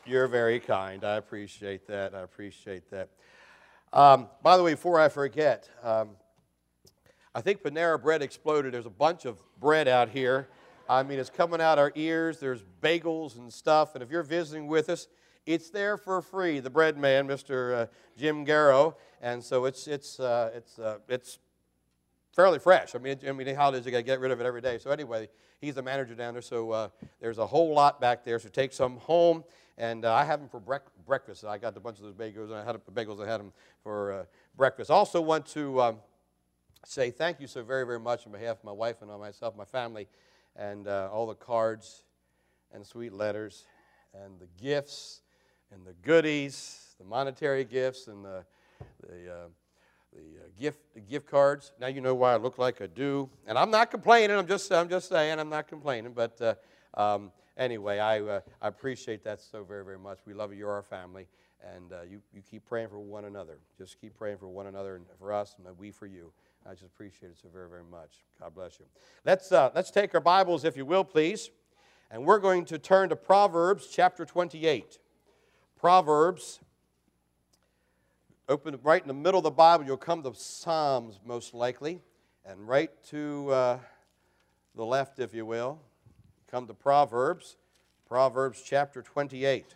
You're very kind. I appreciate that. I appreciate that. By the way, before I forget, I think Panera Bread exploded. There's a bunch of bread out here. I mean, it's coming out our ears. There's bagels and stuff. And if you're visiting with us, it's there for free. The bread man, Mr. Jim Garrow, and so it's fairly fresh. I mean, how is you got to get rid of it every day? So anyway, he's the manager down there. So there's a whole lot back there. So take some home, and I have them for breakfast. I got a bunch of those bagels, and I had them for breakfast. Also want to say thank you so very, very much on behalf of my wife and myself, my family, and all the cards and sweet letters and the gifts and the goodies, the monetary gifts and the gift cards. Now you know why I look like I do, and I'm not complaining. I'm just saying I'm not complaining. But anyway, I appreciate that so very, very much. We love you. You're our family, and you keep praying for one another. Just keep praying for one another and for us, and we for you. I just appreciate it so very, very much. God bless you. Let's take our Bibles, if you will, please, and we're going to turn to Proverbs chapter 28. Proverbs. Open right in the middle of the Bible, you'll come to Psalms most likely, and right to the left, if you will, come to Proverbs, Proverbs chapter 28.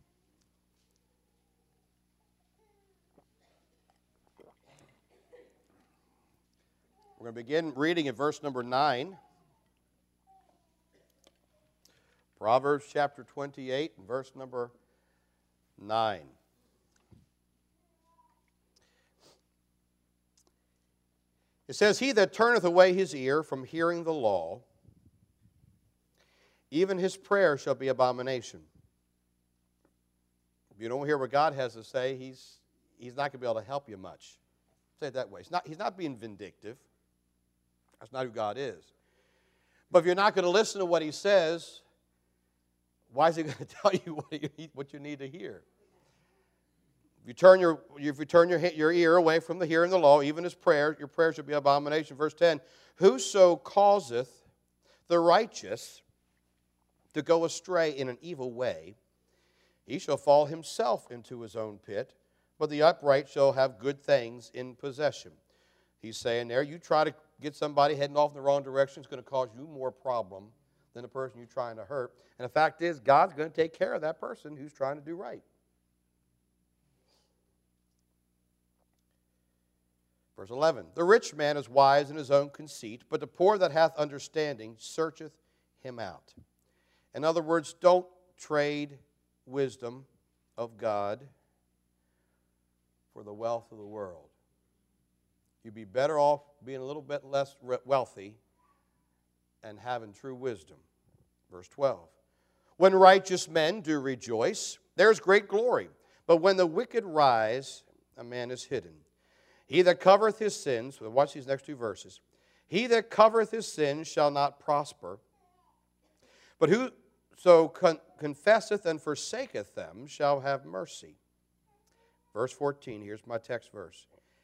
We're going to begin reading at verse number 9. Proverbs chapter 28, and verse number 9. It says, "He that turneth away his ear from hearing the law, even his prayer shall be abomination." If you don't hear what God has to say, he's not going to be able to help you much. Say it that way. He's not being vindictive. That's not who God is. But if you're not going to listen to what he says, why is he going to tell you what you need to hear? If you turn your ear away from the hearing the law, even his prayer, your prayer should be abomination. Verse 10, "Whoso causeth the righteous to go astray in an evil way, he shall fall himself into his own pit, but the upright shall have good things in possession." He's saying there, you try to get somebody heading off in the wrong direction, it's going to cause you more problem than the person you're trying to hurt. And the fact is, God's going to take care of that person who's trying to do right. Verse 11, "The rich man is wise in his own conceit, but the poor that hath understanding searcheth him out." In other words, don't trade wisdom of God for the wealth of the world. You'd be better off being a little bit less wealthy and having true wisdom. Verse 12, "When righteous men do rejoice, there's great glory. But when the wicked rise, a man is hidden. He that covereth his sins," watch these next two verses, "he that covereth his sins shall not prosper. But whoso confesseth and forsaketh them shall have mercy." Verse 14, here's my text verse.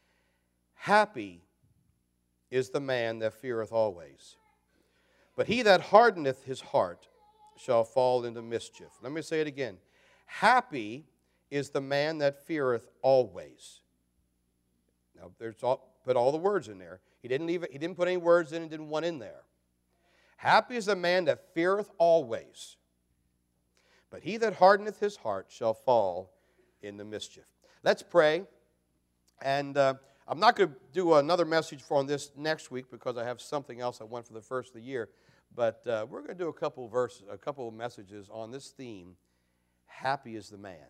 "Happy is the man that feareth always, but he that hardeneth his heart shall fall into mischief." Let me say it again. Happy is the man that feareth always. Now, put all the words in there. He didn't put any words in and didn't one in there. Happy is the man that feareth always, but he that hardeneth his heart shall fall into mischief. Let's pray. And I'm not going to do another message on this next week because I have something else I want for the first of the year. But we're going to do a couple of messages on this theme. Happy is the man.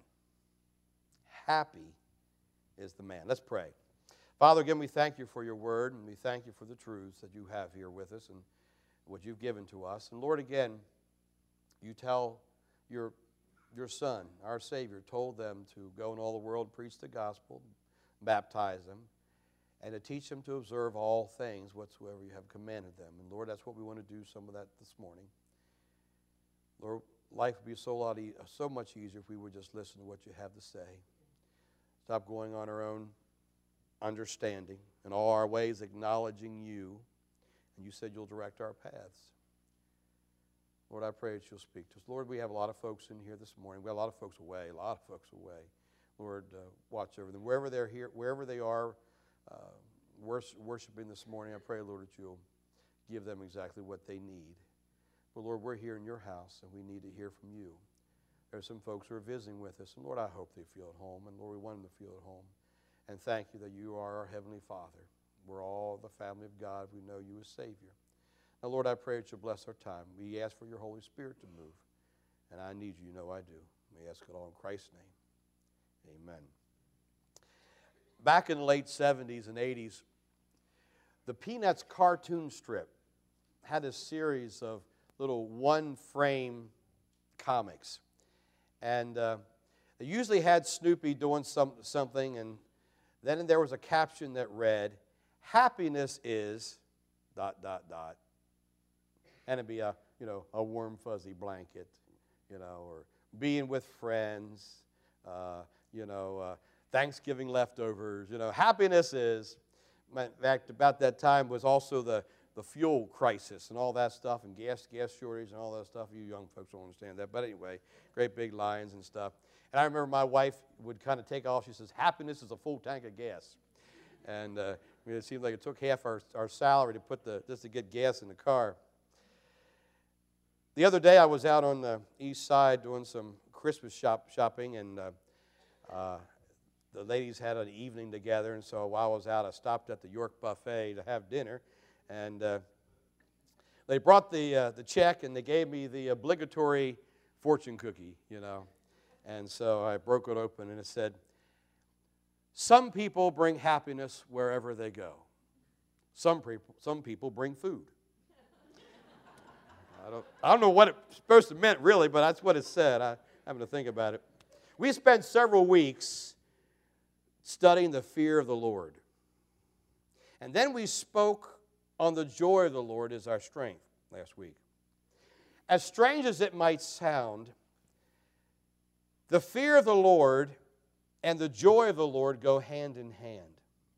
Happy is the man. Let's pray. Father, again, we thank you for your word, and we thank you for the truths that you have here with us and what you've given to us. And Lord, again, you tell your Son, our Savior, told them to go in all the world, preach the gospel, baptize them, and to teach them to observe all things whatsoever you have commanded them. And Lord, that's what we want to do some of that this morning. Lord, life would be so much easier if we would just listen to what you have to say. Stop going on our own understanding, in all our ways acknowledging you, and you said you'll direct our paths. Lord, I pray that you'll speak to us. Lord, we have a lot of folks in here this morning. We have a lot of folks away, Lord, watch over them. Wherever they're here, wherever they are worshiping this morning, I pray, Lord, that you'll give them exactly what they need. But, Lord, we're here in your house, and we need to hear from you. There are some folks who are visiting with us, and, Lord, I hope they feel at home. And, Lord, we want them to feel at home. And thank you that you are our Heavenly Father. We're all the family of God. We know you as Savior. Now, Lord, I pray that you'll bless our time. We ask for your Holy Spirit to move. And I need you. You know I do. We ask it all in Christ's name. Amen. Back in the late 70s and 80s, the Peanuts cartoon strip had a series of little one-frame comics. And they usually had Snoopy doing something, and then there was a caption that read, "Happiness is ... And it'd be a warm, fuzzy blanket, or being with friends, Thanksgiving leftovers, happiness is. In fact, about that time was also the fuel crisis and all that stuff, and gas shortage and all that stuff. You young folks don't understand that. But anyway, great big lines and stuff. And I remember my wife would kind of take off. She says, "Happiness is a full tank of gas." And it seemed like it took half our salary to put just to get gas in the car. The other day I was out on the east side doing some Christmas shopping, and the ladies had an evening together, and so while I was out, I stopped at the York Buffet to have dinner, and they brought the check, and they gave me the obligatory fortune cookie, and so I broke it open, and it said, "Some people bring happiness wherever they go. Some people bring food." I don't know what it's supposed to mean, really, but that's what it said. I having to think about it. We spent several weeks studying the fear of the Lord. And then we spoke on the joy of the Lord as our strength last week. As strange as it might sound, the fear of the Lord and the joy of the Lord go hand in hand.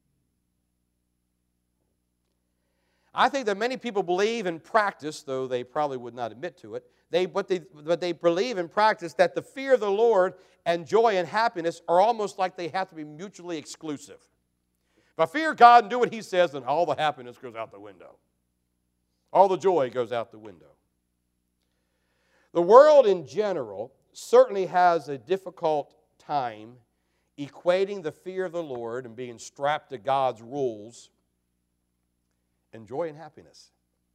I think that many people believe in practice, though they probably would not admit to it, but they believe in practice that the fear of the Lord and joy and happiness are almost like they have to be mutually exclusive. If I fear God and do what He says, then all the happiness goes out the window. All the joy goes out the window. The world in general certainly has a difficult time equating the fear of the Lord and being strapped to God's rules and joy and happiness.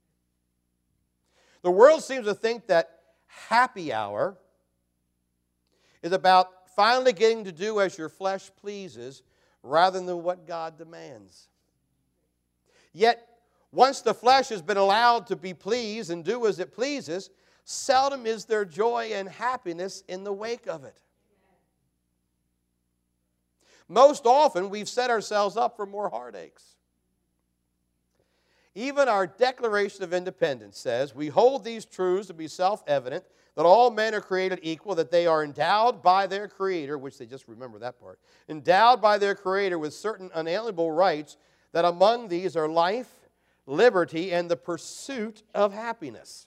The world seems to think that happy hour is about finally getting to do as your flesh pleases rather than what God demands. Yet, once the flesh has been allowed to be pleased and do as it pleases, seldom is there joy and happiness in the wake of it. Most often, we've set ourselves up for more heartaches. Even our Declaration of Independence says, "We hold these truths to be self-evident, that all men are created equal, that they are endowed by their Creator," which they just remember that part, "endowed by their Creator with certain unalienable rights, that among these are life, liberty, and the pursuit of happiness."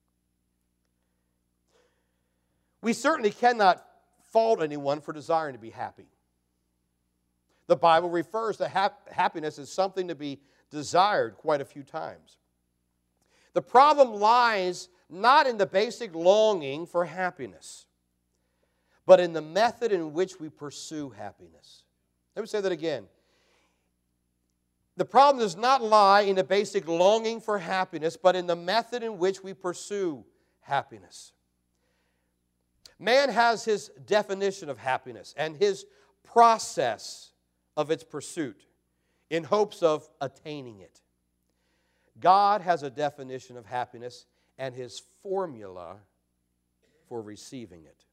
We certainly cannot fault anyone for desiring to be happy. The Bible refers to happiness as something to be desired quite a few times. The problem lies not in the basic longing for happiness, but in the method in which we pursue happiness. Let me say that again. The problem does not lie in the basic longing for happiness, but in the method in which we pursue happiness. Man has his definition of happiness and his process of its pursuit in hopes of attaining it. God has a definition of happiness and His formula for receiving it.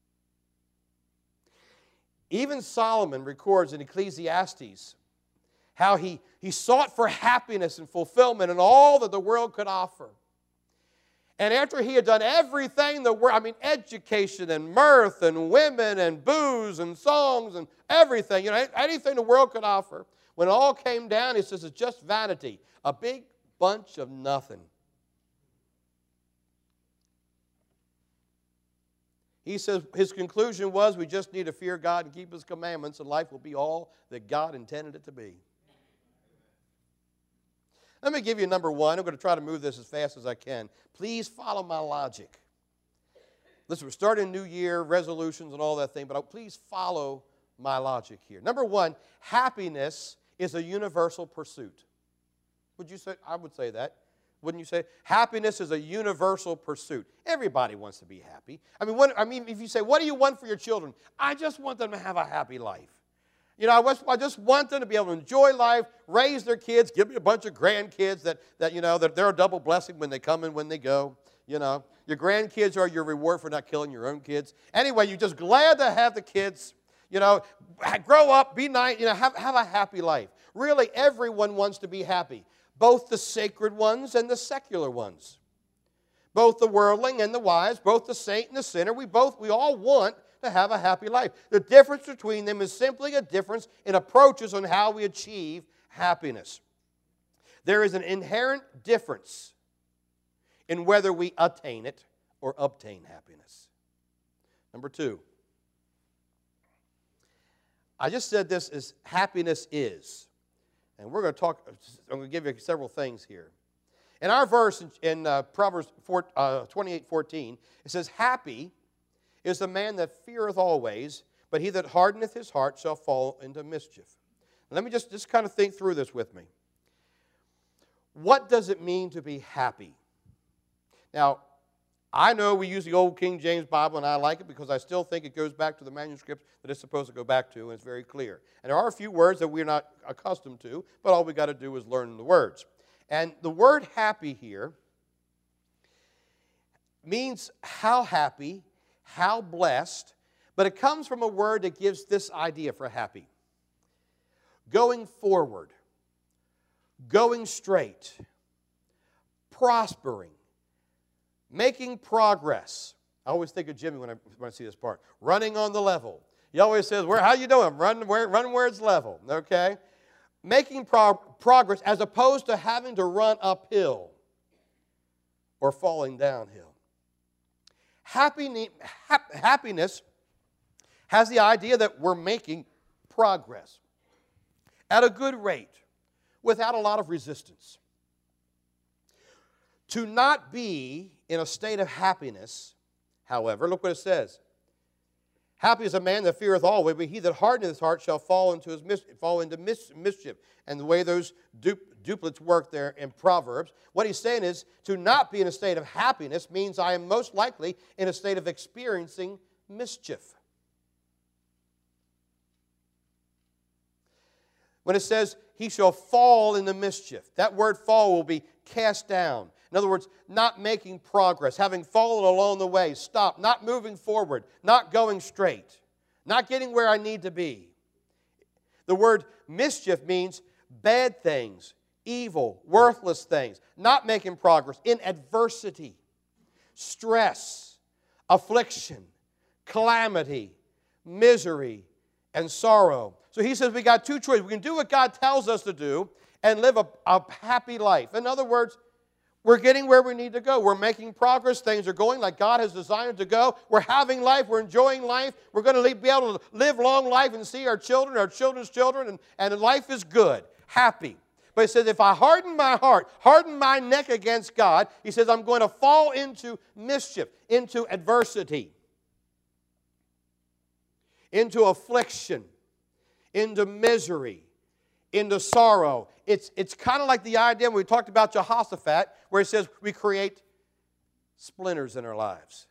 Even Solomon records in Ecclesiastes how he sought for happiness and fulfillment in all that the world could offer. And after he had done everything the world, education and mirth and women and booze and songs and everything, anything the world could offer, when it all came down, he says it's just vanity, a big bunch of nothing. He says his conclusion was we just need to fear God and keep His commandments, and life will be all that God intended it to be. Let me give you number one. I'm going to try to move this as fast as I can. Please follow my logic. Listen, we're starting a new year, resolutions and all that thing, but please follow my logic here. Number one, happiness is a universal pursuit. Would you say? I would say that. Wouldn't you say? Happiness is a universal pursuit. Everybody wants to be happy. I mean, if you say, what do you want for your children? I just want them to have a happy life. You know, I just want them to be able to enjoy life, raise their kids, give me a bunch of grandkids that they're a double blessing when they come and when they go. You know, your grandkids are your reward for not killing your own kids. Anyway, you're just glad to have the kids, you know, grow up, be nice, you know, have a happy life. Really, everyone wants to be happy. Both the sacred ones and the secular ones. Both the worldling and the wise, both the saint and the sinner, we all want to have a happy life. The difference between them is simply a difference in approaches on how we achieve happiness. There is an inherent difference in whether we attain it or obtain happiness. Number two, I just said this as happiness is. And we're going to talk, I'm going to give you several things here. In our verse in Proverbs 28:14, it says, happy is the man that feareth always, but he that hardeneth his heart shall fall into mischief. Let me just kind of think through this with me. What does it mean to be happy? Now, I know we use the old King James Bible, and I like it because I still think it goes back to the manuscript that it's supposed to go back to, and it's very clear. And there are a few words that we're not accustomed to, but all we got to do is learn the words. And the word happy here means how happy, how blessed, but it comes from a word that gives this idea for happy. Going forward, going straight, prospering, making progress. I always think of Jimmy when I see this part. Running on the level. He always says, how you doing? Run where it's level, okay? Making progress as opposed to having to run uphill or falling downhill. Happiness has the idea that we're making progress at a good rate without a lot of resistance. To not be in a state of happiness, however, look what it says. Happy is a man that feareth always, but he that hardeneth his heart shall fall into mischief. And the way those duplets work there in Proverbs, what he's saying is to not be in a state of happiness means I am most likely in a state of experiencing mischief. When it says he shall fall into mischief, that word fall will be cast down. In other words, not making progress, having fallen along the way, stop, not moving forward, not going straight, not getting where I need to be. The word mischief means bad things, evil, worthless things, not making progress, in adversity, stress, affliction, calamity, misery, and sorrow. So he says we got two choices. We can do what God tells us to do and live a happy life. In other words, we're getting where we need to go. We're making progress. Things are going like God has designed it to go. We're having life. We're enjoying life. We're going to be able to live long life and see our children, our children's children, and life is good, happy. But he says, if I harden my heart, harden my neck against God, he says, I'm going to fall into mischief, into adversity, into affliction, into misery, into sorrow. It's kind of like the idea when we talked about Jehoshaphat, where it says we create splinters in our lives.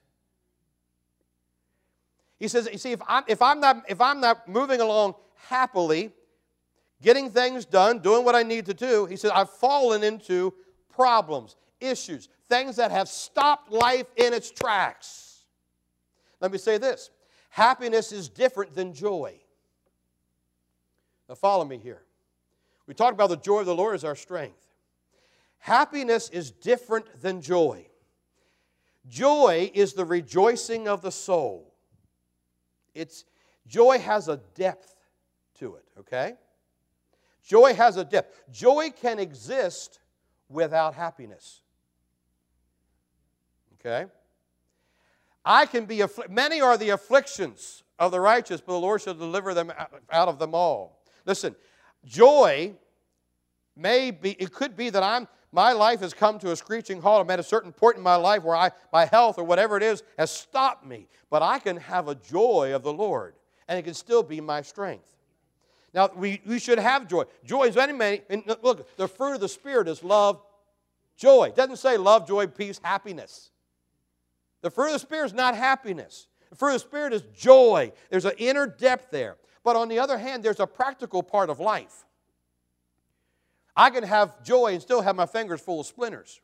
He says, you see, if I'm not moving along happily, getting things done, doing what I need to do, he says, I've fallen into problems, issues, things that have stopped life in its tracks. Let me say this. Happiness is different than joy. Now follow me here. We talked about the joy of the Lord as our strength. Happiness is different than joy. Joy is the rejoicing of the soul. Joy has a depth to it, okay? Joy has a depth. Joy can exist without happiness. Okay? I can be many are the afflictions of the righteous, but the Lord shall deliver them out of them all. Listen, joy it could be that my life has come to a screeching halt. I'm at a certain point in my life where my health or whatever it is has stopped me. But I can have a joy of the Lord, and it can still be my strength. Now, we should have joy. Joy is many. Look, the fruit of the Spirit is love, joy. It doesn't say love, joy, peace, happiness. The fruit of the Spirit is not happiness. The fruit of the Spirit is joy. There's an inner depth there. But on the other hand, there's a practical part of life. I can have joy and still have my fingers full of splinters.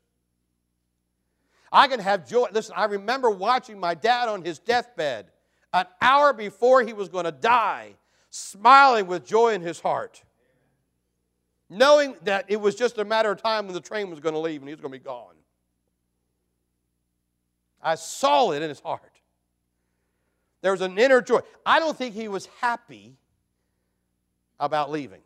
I can have joy. Listen, I remember watching my dad on his deathbed an hour before he was going to die, smiling with joy in his heart, knowing that it was just a matter of time when the train was going to leave and he was going to be gone. I saw it in his heart. There was an inner joy. I don't think he was happy about leaving.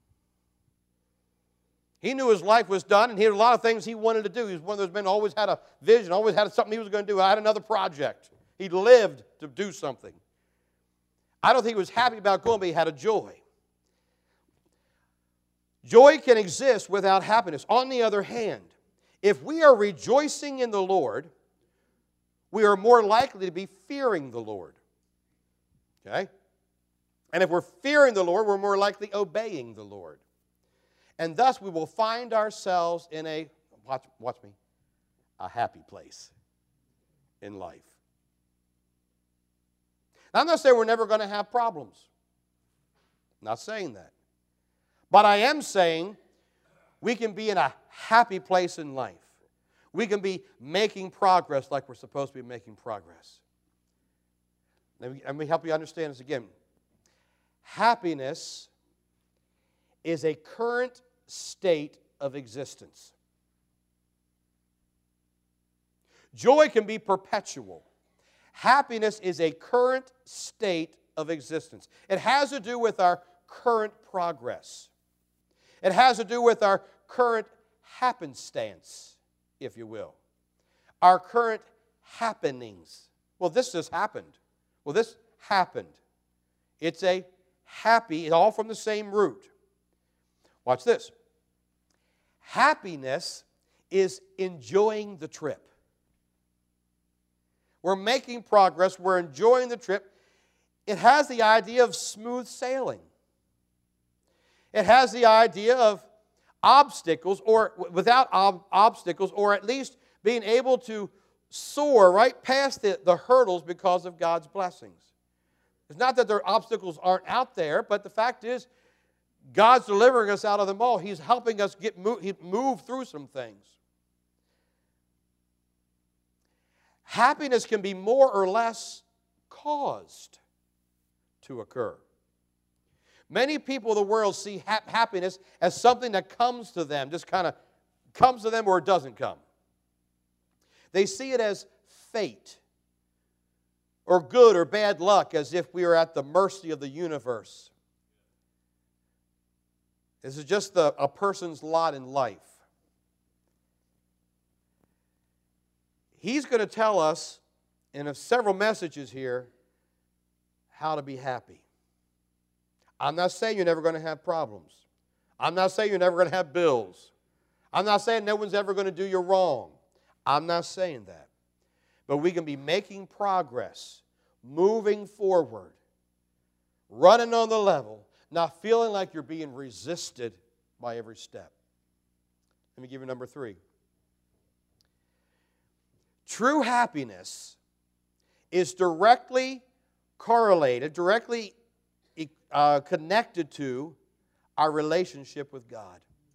He knew his life was done, and he had a lot of things he wanted to do. He was one of those men who always had a vision, always had something he was going to do. I had another project. He lived to do something. I don't think he was happy about going, but he had a joy. Joy can exist without happiness. On the other hand, if we are rejoicing in the Lord, we are more likely to be fearing the Lord. Okay? And if we're fearing the Lord, we're more likely obeying the Lord. And thus we will find ourselves in a, watch me, a happy place in life. Now, I'm not saying we're never going to have problems. I'm not saying that. But I am saying we can be in a happy place in life. We can be making progress like we're supposed to be making progress. Let me help you understand this again. Happiness is a current state of existence. Joy can be perpetual. Happiness is a current state of existence. It has to do with our current progress. It has to do with our current happenstance, if you will. Our current happenings. Well, this just happened. Well, this happened. It's a happy, it's all from the same root. Watch this. Happiness is enjoying the trip. We're making progress. We're enjoying the trip. It has the idea of smooth sailing. It has the idea of obstacles, or without obstacles, or at least being able to soar right past the hurdles because of God's blessings. It's not that their obstacles aren't out there, but the fact is, God's delivering us out of them all. He's helping us move through some things. Happiness can be more or less caused to occur. Many people in the world see happiness as something that comes to them, just kind of comes to them or it doesn't come. They see it as fate or good or bad luck, as if we are at the mercy of the universe. This is just a person's lot in life. He's going to tell us in several messages here how to be happy. I'm not saying you're never going to have problems. I'm not saying you're never going to have bills. I'm not saying no one's ever going to do you wrong. I'm not saying that. But we can be making progress, moving forward, running on the level, not feeling like you're being resisted by every step. Let me give you number 3. True happiness is directly correlated, directly connected to our relationship with God.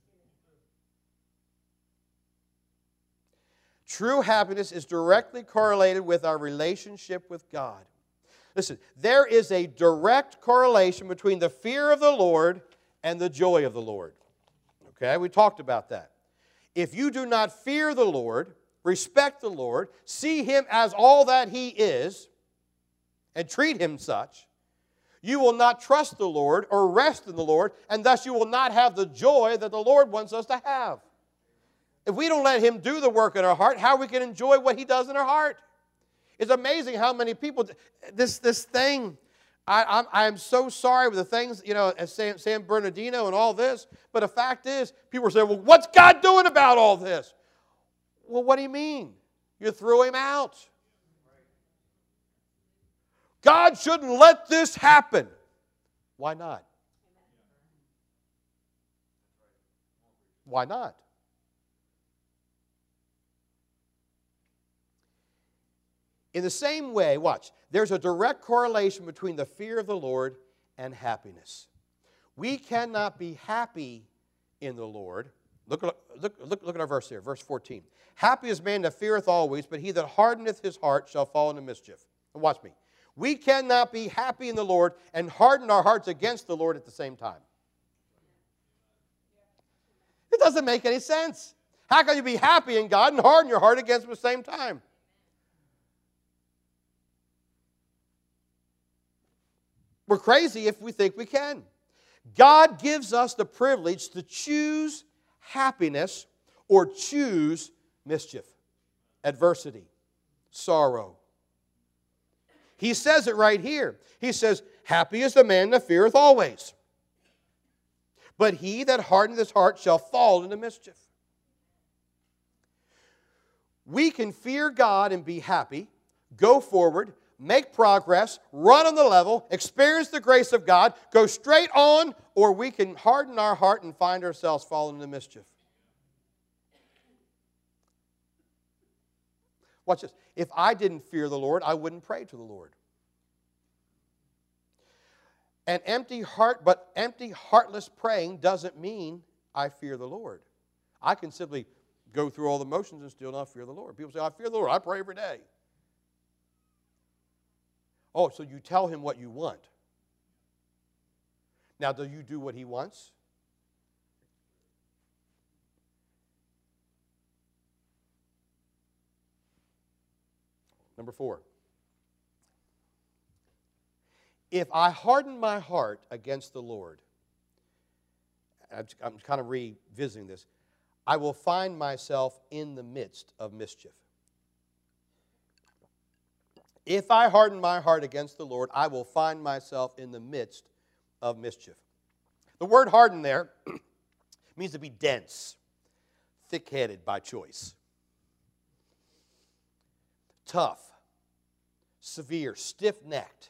True happiness is directly correlated with our relationship with God. Listen, there is a direct correlation between the fear of the Lord and the joy of the Lord. Okay, we talked about that. If you do not fear the Lord, respect the Lord, see Him as all that He is, and treat Him such, you will not trust the Lord or rest in the Lord, and thus you will not have the joy that the Lord wants us to have. If we don't let Him do the work in our heart, how we can enjoy what He does in our heart? It's amazing how many people, this thing, I'm so sorry with the things, as San Bernardino and all this, but the fact is, people are saying, well, what's God doing about all this? Well, what do you mean? You threw him out. God shouldn't let this happen. Why not? Why not? In the same way, watch, there's a direct correlation between the fear of the Lord and happiness. We cannot be happy in the Lord. Look at our verse here, verse 14. Happy is man that feareth always, but he that hardeneth his heart shall fall into mischief. And watch me. We cannot be happy in the Lord and harden our hearts against the Lord at the same time. It doesn't make any sense. How can you be happy in God and harden your heart against Him at the same time? We're crazy if we think we can. God gives us the privilege to choose happiness or choose mischief, adversity, sorrow. He says it right here. He says, happy is the man that feareth always. But he that hardeneth his heart shall fall into mischief. We can fear God and be happy, go forward, make progress, run on the level, experience the grace of God, go straight on, or we can harden our heart and find ourselves falling into mischief. Watch this. If I didn't fear the Lord, I wouldn't pray to the Lord. An empty heart, but empty, heartless praying doesn't mean I fear the Lord. I can simply go through all the motions and still not fear the Lord. People say, I fear the Lord. I pray every day. Oh, so you tell Him what you want. Now, do you do what He wants? Number 4. If I harden my heart against the Lord, I'm kind of revisiting this, I will find myself in the midst of mischief. If I harden my heart against the Lord, I will find myself in the midst of mischief. The word harden there means to be dense, thick-headed by choice, tough, severe, stiff-necked.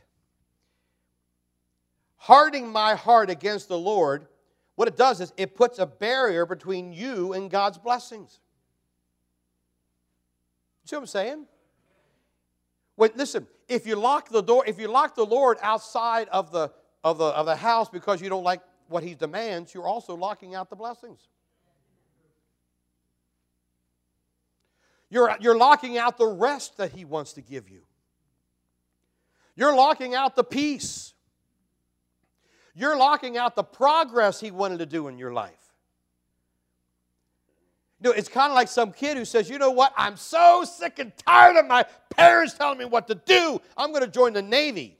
Hardening my heart against the Lord, what it does is it puts a barrier between you and God's blessings. See what I'm saying? Listen, if you lock the door, if you lock the Lord outside of the house because you don't like what He demands, you're also locking out the blessings. You're locking out the rest that He wants to give you. You're locking out the peace. You're locking out the progress He wanted to do in your life. You know, it's kind of like some kid who says, you know what, I'm so sick and tired of my parents telling me what to do. I'm going to join the Navy.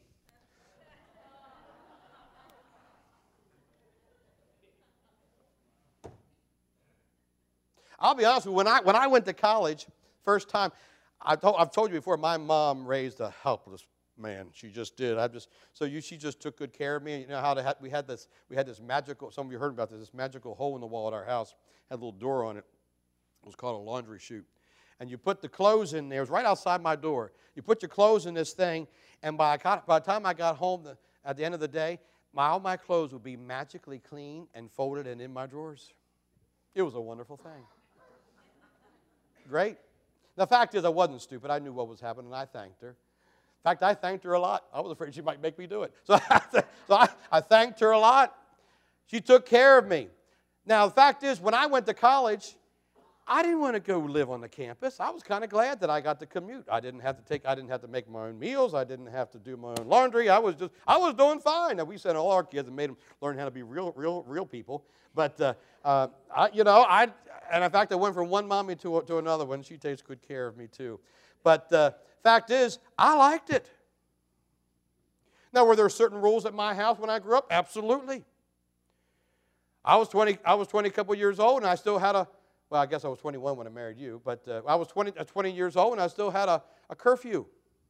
I'll be honest with you, when I went to college, first time, I've told you before, my mom raised a helpless man. She just did. She just took good care of me. You know how we had this magical, some of you heard about this magical hole in the wall at our house, had a little door on it. It was called a laundry chute. And you put the clothes in there. It was right outside my door. You put your clothes in this thing, and by the time I got home at the end of the day, all my clothes would be magically clean and folded and in my drawers. It was a wonderful thing. Great. The fact is, I wasn't stupid. I knew what was happening, and I thanked her. In fact, I thanked her a lot. I was afraid she might make me do it. So I thanked her a lot. She took care of me. Now, the fact is, when I went to college, I didn't want to go live on the campus. I was kind of glad that I got to commute. I didn't have to make my own meals. I didn't have to do my own laundry. I was doing fine. Now, we sent all our kids and made them learn how to be real people. But and in fact, I went from one mommy to another one. She takes good care of me too. But fact is, I liked it. Now, were there certain rules at my house when I grew up? Absolutely. I was 20 a couple years old, and I still had I guess I was 21 when I married you, but I was 20 years old, and I still had a curfew.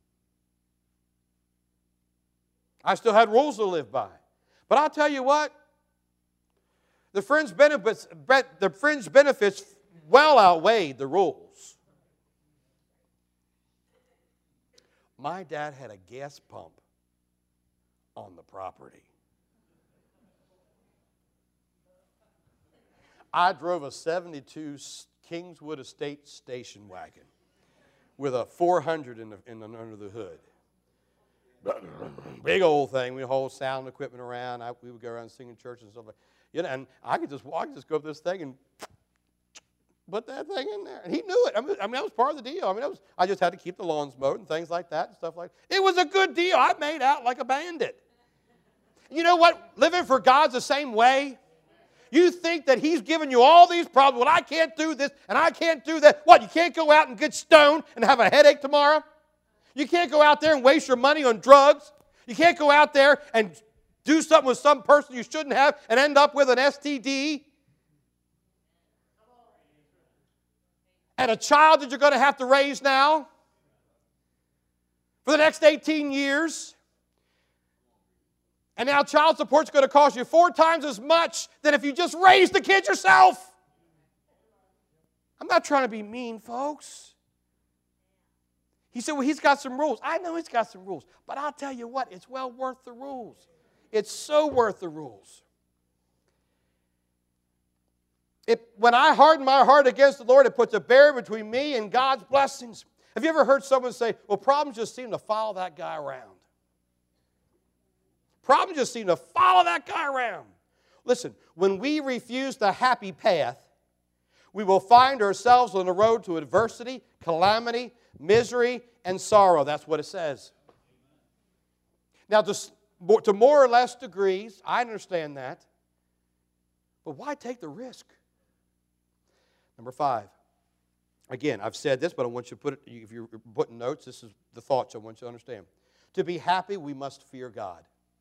I still had rules to live by. But I'll tell you what, the fringe benefits well outweighed the rules. My dad had a gas pump on the property. I drove a 72 Kingswood Estate station wagon with a 400 under the hood. Big old thing. We haul sound equipment around. We would go around singing church and stuff like that. And I could just go up this thing and put that thing in there. And he knew it. I mean, that was part of the deal. I just had to keep the lawns mowed and things like that and stuff like that. It was a good deal. I made out like a bandit. You know what? Living for God's the same way. You think that He's given you all these problems. Well, I can't do this and I can't do that. What, you can't go out and get stoned and have a headache tomorrow? You can't go out there and waste your money on drugs. You can't go out there and do something with some person you shouldn't have and end up with an STD. And a child that you're going to have to raise now for the next 18 years. And now child support's going to cost you 4 times as much than if you just raised the kid yourself. I'm not trying to be mean, folks. He said, well, he's got some rules. I know he's got some rules. But I'll tell you what, it's well worth the rules. It's so worth the rules. When I harden my heart against the Lord, it puts a barrier between me and God's blessings. Have you ever heard someone say, well, problems just seem to follow that guy around? Problems just seem to follow that guy around. Listen, when we refuse the happy path, we will find ourselves on the road to adversity, calamity, misery, and sorrow. That's what it says. Now, to more or less degrees, I understand that. But why take the risk? Number 5. Again, I've said this, but I want you to put it, if you're putting notes, this is the thoughts I want you to understand. To be happy, we must fear God.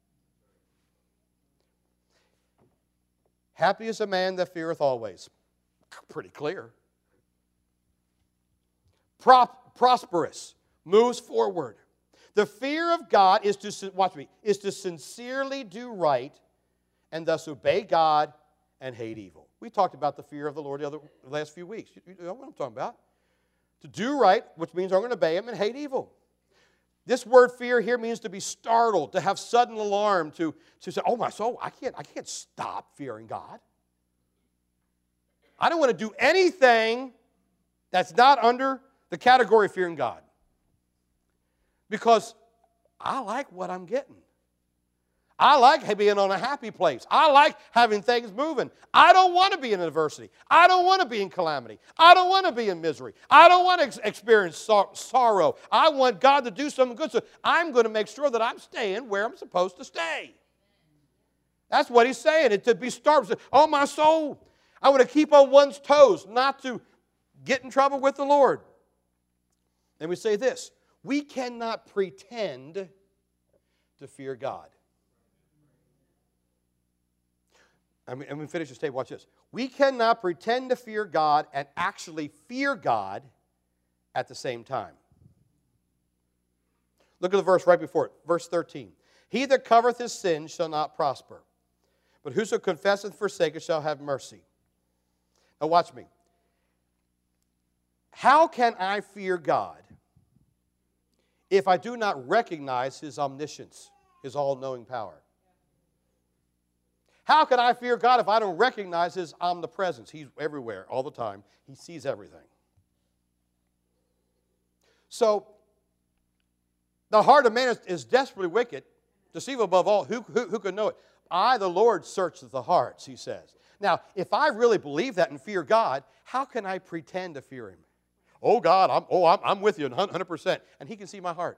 Happy is a man that feareth always. Pretty clear. Prosperous, moves forward. The fear of God is to, watch me, is to sincerely do right and thus obey God and hate evil. We talked about the fear of the Lord the last few weeks. You know what I'm talking about. To do right, which means I'm going to obey Him, and hate evil. This word fear here means to be startled, to have sudden alarm, to say, oh my soul, I can't stop fearing God. I don't want to do anything that's not under the category of fearing God. Because I like what I'm getting. I like being on a happy place. I like having things moving. I don't want to be in adversity. I don't want to be in calamity. I don't want to be in misery. I don't want to experience sorrow. I want God to do something good. So I'm going to make sure that I'm staying where I'm supposed to stay. That's what he's saying. It to be starved. Oh, my soul. I want to keep on one's toes, not to get in trouble with the Lord. And we say this. We cannot pretend to fear God. And we finish this statement. Watch this. We cannot pretend to fear God and actually fear God at the same time. Look at the verse right before it. Verse 13. He that covereth his sin shall not prosper, but whoso confesseth and forsaketh shall have mercy. Now watch me. How can I fear God if I do not recognize His omniscience, His all-knowing power? How can I fear God if I don't recognize His omnipresence? He's everywhere, all the time. He sees everything. So, the heart of man is desperately wicked, deceitful above all. Who can know it? I, the Lord, searcheth the hearts, He says. Now, if I really believe that and fear God, how can I pretend to fear Him? Oh, God, I'm with you 100%. And He can see my heart.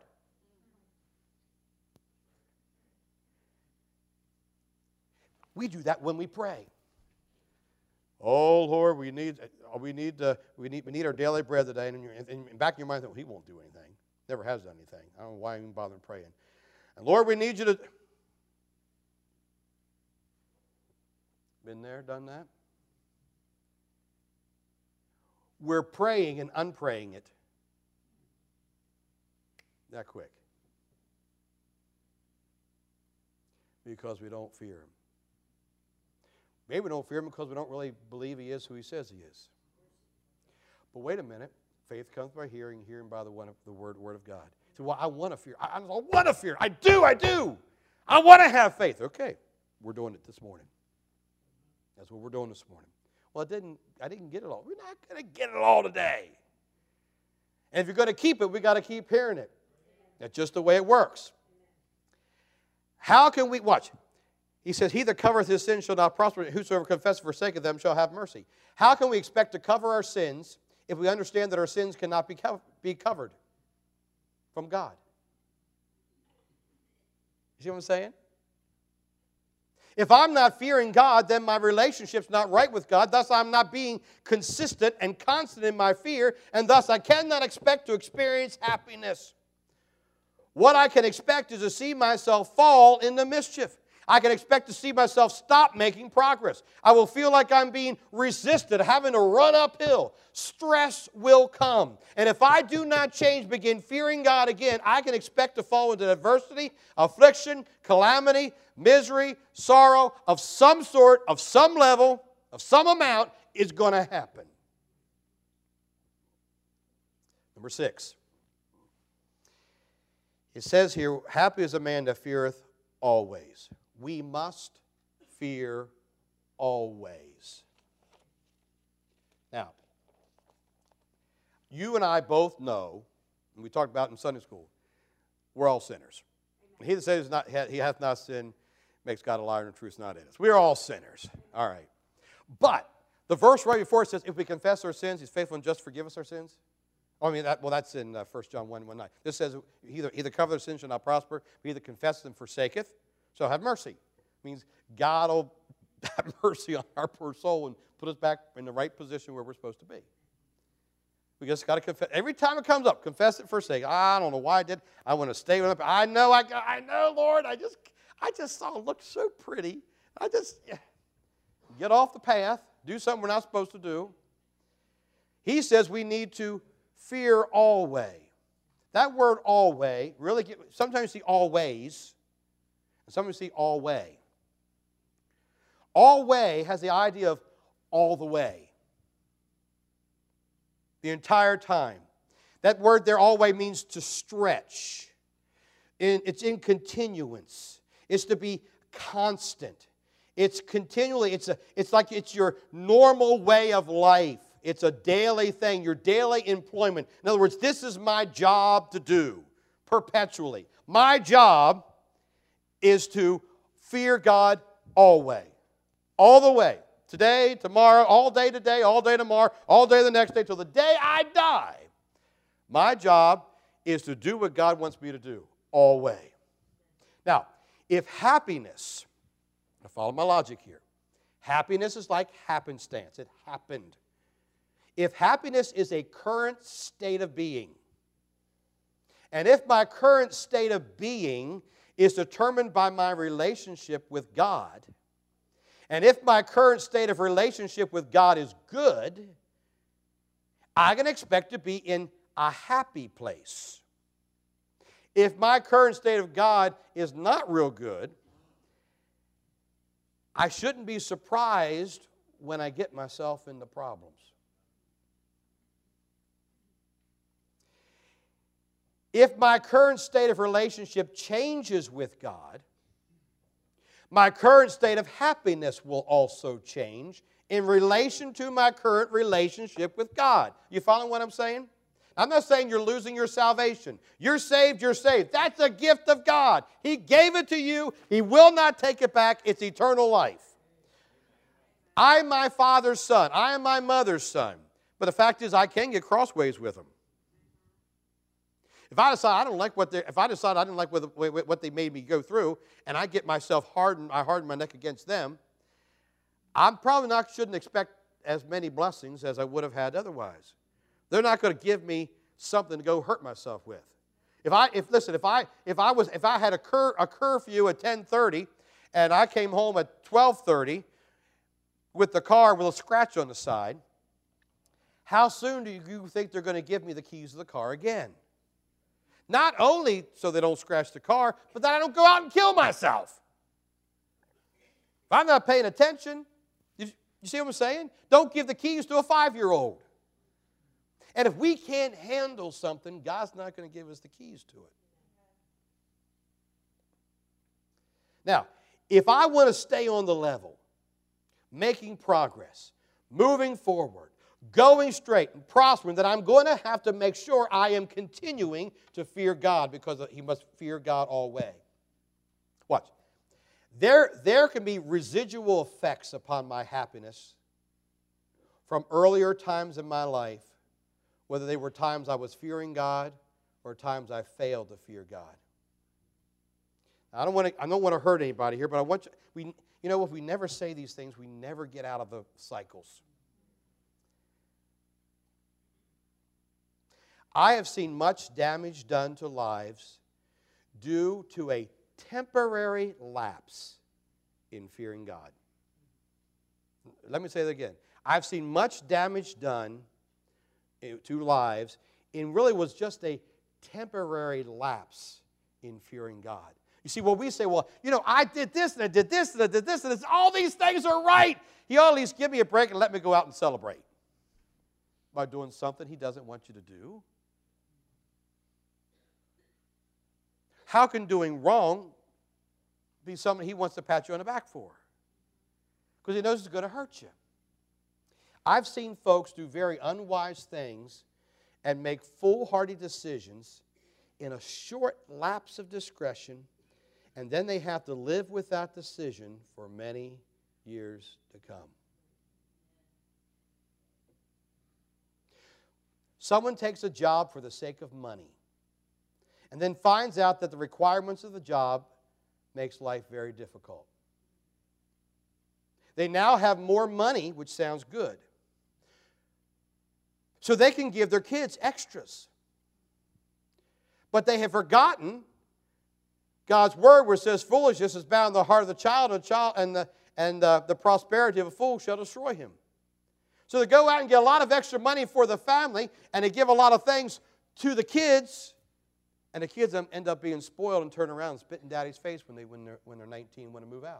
We do that when we pray. Oh, Lord, we need our daily bread today. And in back in your mind, He won't do anything. Never has done anything. I don't know why I'm even bothering praying. And Lord, we need you to... Been there, done that? We're praying and unpraying it that quick. Because we don't fear him. Maybe we don't fear him because we don't really believe he is who he says he is. But wait a minute. Faith comes by hearing, hearing by the word of God. So, well, I want to fear. I want to fear. I do. I want to have faith. Okay, we're doing it this morning. That's what we're doing this morning. Well, I didn't get it all. We're not going to get it all today. And if you're going to keep it, we got to keep hearing it. That's just the way it works. How can we, watch. He says, he that covereth his sins shall not prosper, and whosoever confesseth and forsaketh them shall have mercy. How can we expect to cover our sins if we understand that our sins cannot be covered from God? You see what I'm saying? If I'm not fearing God, then my relationship's not right with God. Thus, I'm not being consistent and constant in my fear, and thus I cannot expect to experience happiness. What I can expect is to see myself fall into mischief. I can expect to see myself stop making progress. I will feel like I'm being resisted, having to run uphill. Stress will come. And if I do not change, begin fearing God again, I can expect to fall into adversity, affliction, calamity, misery, sorrow of some sort, of some level, of some amount is going to happen. Number 6. It says here, happy is a man that feareth always. We must fear always. Now, you and I both know, and we talked about it in Sunday school, we're all sinners. He that says he hath not sinned makes God a liar and the truth is not in us. We're all sinners. All right. But the verse right before it says, if we confess our sins, he's faithful and just to forgive us our sins. Oh, I mean, that's in 1 John 1:9. This says, either cover their sins shall not prosper, but either confess and forsaketh, so have mercy. It means God will have mercy on our poor soul and put us back in the right position where we're supposed to be. We just got to confess. Every time it comes up, confess it, forsake. I don't know why I did. I want to stay with it. I know, Lord. I just saw it look so pretty. Get off the path. Do something we're not supposed to do. He says we need to fear always. That word always, really, sometimes you see always, and sometimes you see always. Always has the idea of all the way. The entire time. That word there, always, means to stretch. It's in continuance. It's to be constant. It's continually, it's like it's your normal way of life. It's a daily thing, your daily employment. In other words, this is my job to do perpetually. My job is to fear God always. All the way. Today, tomorrow, all day today, all day tomorrow, all day the next day, till the day I die. My job is to do what God wants me to do. Always. Now, if happiness, now follow my logic here. Happiness is like happenstance. It happened. If happiness is a current state of being, and if my current state of being is determined by my relationship with God, and if my current state of relationship with God is good, I can expect to be in a happy place. If my current state of God is not real good, I shouldn't be surprised when I get myself into problems. If my current state of relationship changes with God, my current state of happiness will also change in relation to my current relationship with God. You following what I'm saying? I'm not saying you're losing your salvation. You're saved, you're saved. That's a gift of God. He gave it to you. He will not take it back. It's eternal life. I am my father's son. I am my mother's son. But the fact is, I can get crossways with them. If I decide I didn't like what they made me go through, and I get myself hardened, I harden my neck against them, I'm probably shouldn't expect as many blessings as I would have had otherwise. They're not going to give me something to go hurt myself with. If I had a curfew at 10:30, and I came home at 12:30 with the car with a scratch on the side, how soon do you think they're going to give me the keys of the car again? Not only so they don't scratch the car, but that I don't go out and kill myself. If I'm not paying attention, you see what I'm saying? Don't give the keys to a 5-year-old. And if we can't handle something, God's not going to give us the keys to it. Now, if I want to stay on the level, making progress, moving forward, going straight and prospering, then I'm going to have to make sure I am continuing to fear God, because he must fear God always. Watch. There can be residual effects upon my happiness from earlier times in my life, whether they were times I was fearing God or times I failed to fear God. Now, I don't want to hurt anybody here, but I want you, if we never say these things, we never get out of the cycles. I have seen much damage done to lives due to a temporary lapse in fearing God. Let me say that again. I've seen much damage done to lives, and really was just a temporary lapse in fearing God. You see, what we say, well, I did this, and I did this, and I did this, and all these things are right. He ought at least give me a break and let me go out and celebrate by doing something he doesn't want you to do. How can doing wrong be something he wants to pat you on the back for? Because he knows it's going to hurt you. I've seen folks do very unwise things and make foolhardy decisions in a short lapse of discretion, and then they have to live with that decision for many years to come. Someone takes a job for the sake of money and then finds out that the requirements of the job makes life very difficult. They now have more money, which sounds good, so they can give their kids extras. But they have forgotten God's word, where it says foolishness is bound in the heart of the child, and the prosperity of a fool shall destroy him. So they go out and get a lot of extra money for the family, and they give a lot of things to the kids, and the kids end up being spoiled and turn around and spit in daddy's face when they're 19 and want to move out.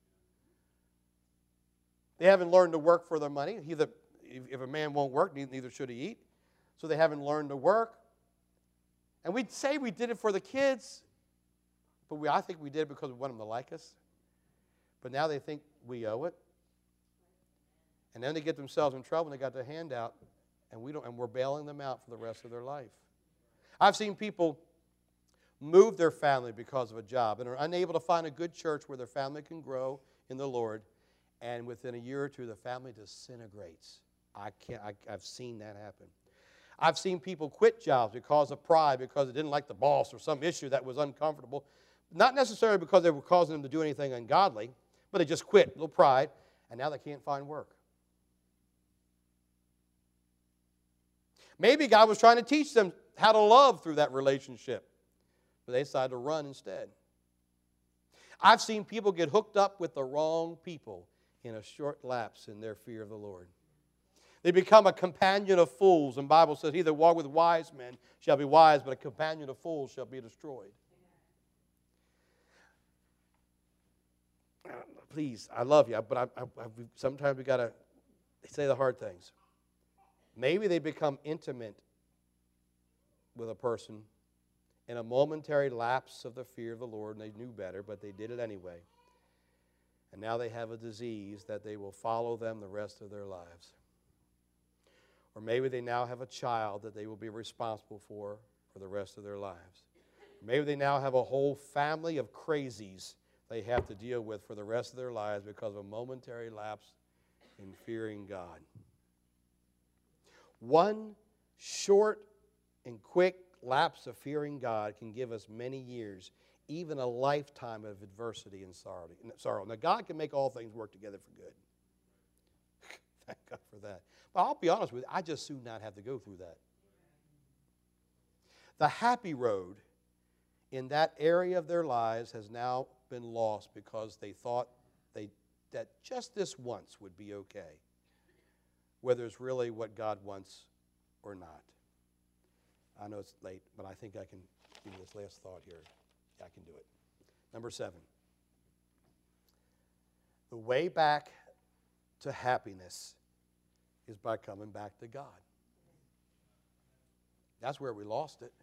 They haven't learned to work for their money. If a man won't work, neither should he eat. So they haven't learned to work. And we'd say we did it for the kids, but I think we did it because we want them to like us. But now they think we owe it. And then they get themselves in trouble and they got their hand out, and we're bailing them out for the rest of their life. I've seen people move their family because of a job and are unable to find a good church where their family can grow in the Lord, and within a year or two the family disintegrates. I've seen that happen. I've seen people quit jobs because of pride, because they didn't like the boss or some issue that was uncomfortable. Not necessarily because they were causing them to do anything ungodly, but they just quit, a little pride, and now they can't find work. Maybe God was trying to teach them how to love through that relationship, but they decided to run instead. I've seen people get hooked up with the wrong people in a short lapse in their fear of the Lord. They become a companion of fools, and the Bible says, he that walk with wise men shall be wise, but a companion of fools shall be destroyed. Please, I love you, but sometimes we got to say the hard things. Maybe they become intimate with a person in a momentary lapse of the fear of the Lord, and they knew better, but they did it anyway. And now they have a disease that they will follow them the rest of their lives. Or maybe they now have a child that they will be responsible for the rest of their lives. Maybe they now have a whole family of crazies they have to deal with for the rest of their lives because of a momentary lapse in fearing God. One short and quick lapse of fearing God can give us many years, even a lifetime of adversity and sorrow. Now, God can make all things work together for good. Thank God for that. But I'll be honest with you, I just soon not have to go through that. The happy road in that area of their lives has now been lost because they thought that just this once would be okay, whether it's really what God wants or not. I know it's late, but I think I can give you this last thought here. I can do it. Number 7. The way back to happiness is by coming back to God. That's where we lost it.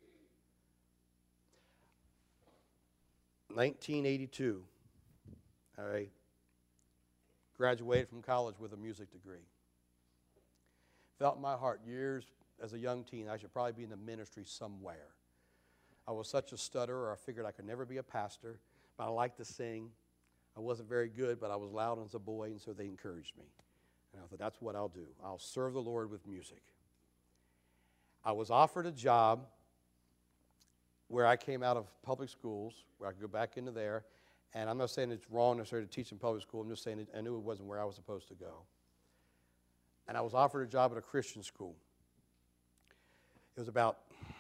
1982, I graduated from college with a music degree. Felt in my heart years as a young teen I should probably be in the ministry somewhere. I was such a stutterer, I figured I could never be a pastor, but I liked to sing. I wasn't very good, but I was loud as a boy, and so they encouraged me. And I thought, that's what I'll do. I'll serve the Lord with music. I was offered a job where I came out of public schools, where I could go back into there. And I'm not saying it's wrong necessarily to teach in public school. I'm just saying I knew it wasn't where I was supposed to go. And I was offered a job at a Christian school. It was about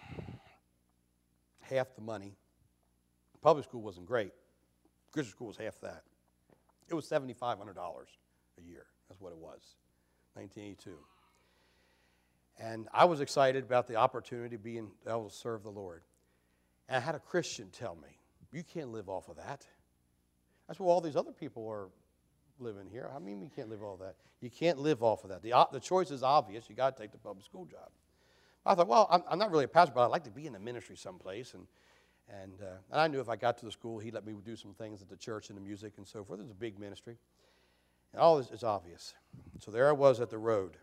half the money. Public school wasn't great. Christian school was half that. It was $7,500 a year. That's what it was, 1982. And I was excited about the opportunity of being able to serve the Lord. And I had a Christian tell me, you can't live off of that. That's what all these other people are living here. I mean, you can't live off that. You can't live off of that. The choice is obvious. You got to take the public school job. I thought, well, I'm not really a pastor, but I'd like to be in the ministry someplace. And I knew if I got to the school, he'd let me do some things at the church and the music and so forth. It was a big ministry. And all this is obvious. So there I was at the road.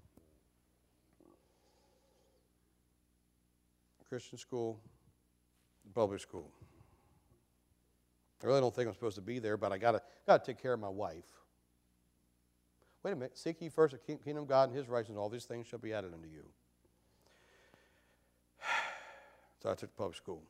Christian school, public school. I really don't think I'm supposed to be there, but I got to take care of my wife. Wait a minute. Seek ye first the kingdom of God and his righteousness, and all these things shall be added unto you. So I took public school.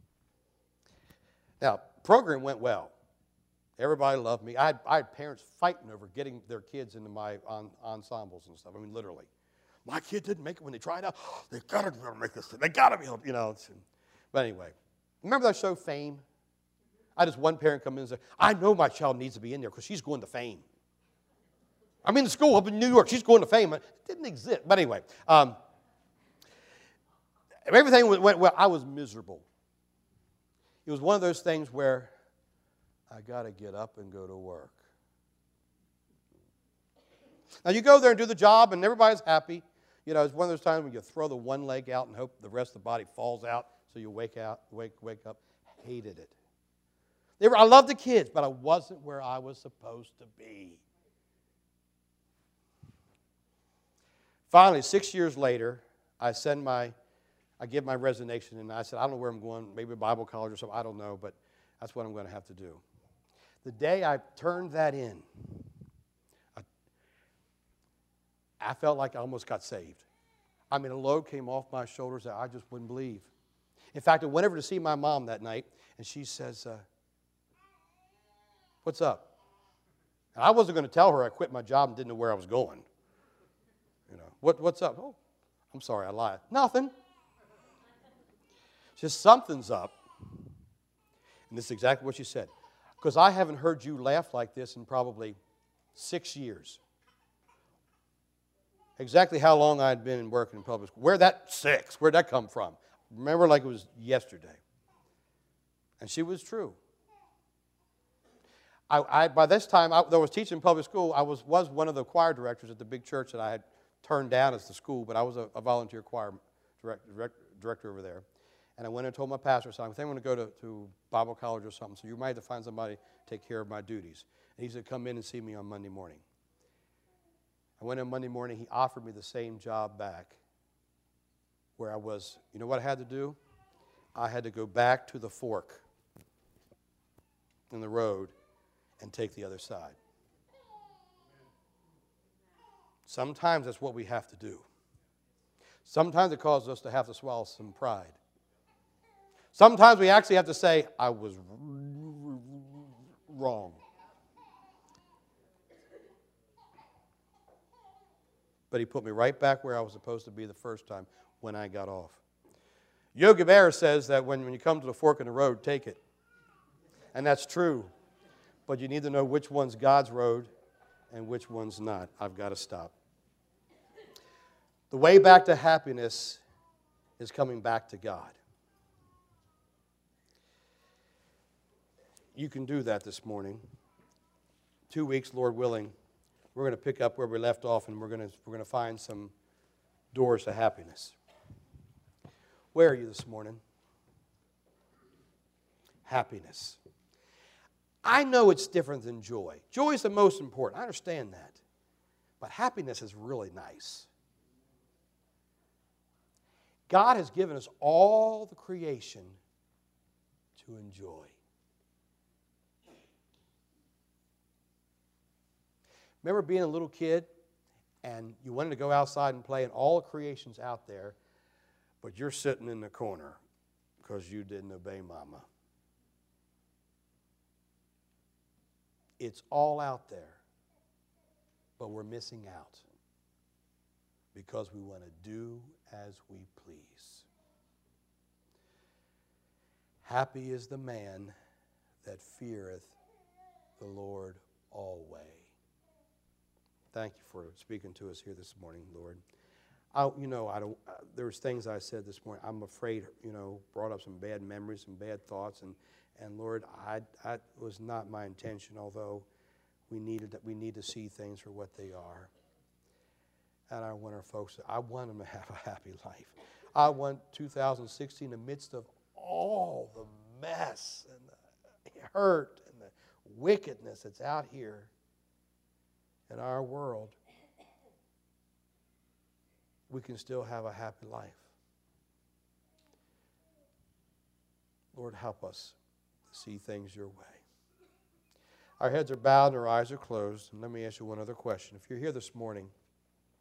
Now, program went well. Everybody loved me. I had parents fighting over getting their kids into my ensembles and stuff. I mean, literally. My kid didn't make it when they tried out. They got to be able to make this. They got to be able to, you know. But anyway, remember that show Fame? I had this one parent come in and say, I know my child needs to be in there because she's going to Fame. I'm in the school up in New York. She's going to Fame. It didn't exist. But anyway, everything went well. I was miserable. It was one of those things where I got to get up and go to work. Now, you go there and do the job, and everybody's happy. You know, it's one of those times when you throw the one leg out and hope the rest of the body falls out so you wake up. Hated it. I loved the kids, but I wasn't where I was supposed to be. Finally, 6 years later, I give my resignation, and I said, I don't know where I'm going, maybe Bible college or something, I don't know, but that's what I'm going to have to do. The day I turned that in, I felt like I almost got saved. I mean, a load came off my shoulders that I just wouldn't believe. In fact, I went over to see my mom that night, and she says, what's up? And I wasn't going to tell her I quit my job and didn't know where I was going. You know, what's up? Oh, I'm sorry, I lied. Nothing. Just something's up. And this is exactly what she said. Because I haven't heard you laugh like this in probably 6 years. Exactly how long I had been working in public school. Where'd that come from? Remember like it was yesterday. And she was true. By this time, though I was teaching public school, I was one of the choir directors at the big church that I had turned down as the school, but I was a volunteer choir director over there. And I went and told my pastor, I think I'm going to go to Bible college or something, so you might have to find somebody to take care of my duties. And he said, come in and see me on Monday morning. I went in Monday morning. He offered me the same job back where I was. You know what I had to do? I had to go back to the fork in the road and take the other side. Sometimes that's what we have to do. Sometimes it causes us to have to swallow some pride. Sometimes we actually have to say, I was wrong. But he put me right back where I was supposed to be the first time when I got off. Yogi Berra says that when you come to the fork in the road, take it. And that's true. But you need to know which one's God's road and which one's not. I've got to stop. The way back to happiness is coming back to God. You can do that this morning. 2 weeks, Lord willing, we're going to pick up where we left off, and we're going to find some doors to happiness. Where are you this morning? Happiness. I know it's different than joy. Joy is the most important. I understand that. But happiness is really nice. God has given us all the creation to enjoy. Remember being a little kid and you wanted to go outside and play and all the creation's out there, but you're sitting in the corner because you didn't obey Mama. It's all out there, but we're missing out because we want to do as we please. Happy is the man that feareth the Lord always. Thank you for speaking to us here this morning, Lord. There's things I said this morning. I'm afraid, brought up some bad memories, some bad thoughts, and Lord, I was not my intention. Although we need to see things for what they are. And I want our folks. I want them to have a happy life. I want 2016, in the midst of all the mess and the hurt and the wickedness that's out here in our world, we can still have a happy life. Lord, help us to see things your way. Our heads are bowed and our eyes are closed. And let me ask you one other question. If you're here this morning